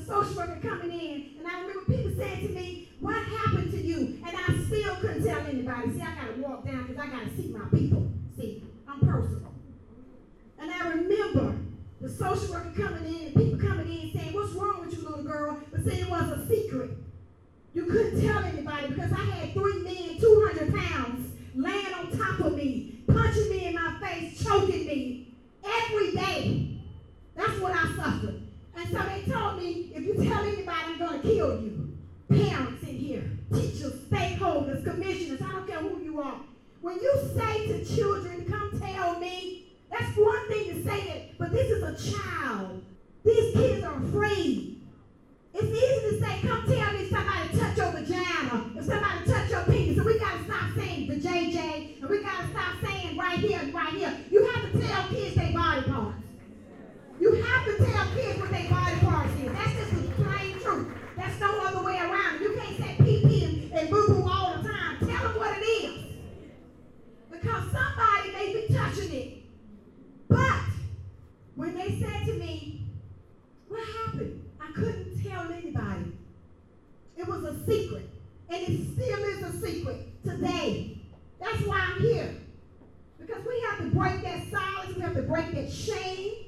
social worker coming in, and I remember people saying to me, what happened to you? And I still couldn't tell anybody. See, I got to walk down because I got to see my people. See, I'm personal. And I remember the social worker coming in and people coming in saying, what's wrong with you, little girl? But saying it was a secret. You couldn't tell anybody because I had 3 men, 200 pounds, laying on top of me, punching me in my face, choking me every day. That's what I suffered. And so they told me, if you tell anybody, I'm going to kill you. Parents in here, teachers, stakeholders, commissioners, I don't care who you are. When you say to children, come tell me, that's one thing to say that, but this is a child. These kids are afraid. It's easy to say, come tell me if somebody touch your vagina, if somebody touch your penis. So we got to stop saying the JJ, and we got to stop saying right here and right here. You have to tell kids their body parts. You have to tell kids what their body parts is. That's just the plain truth. That's no other way around it. You can't say pee-pee and boo-boo all the time. Tell them what it is. Because somebody may be touching it. But when they said to me, what happened? I couldn't tell anybody. It was a secret. And it still is a secret today. That's why I'm here. Because we have to break that silence. We have to break that shame.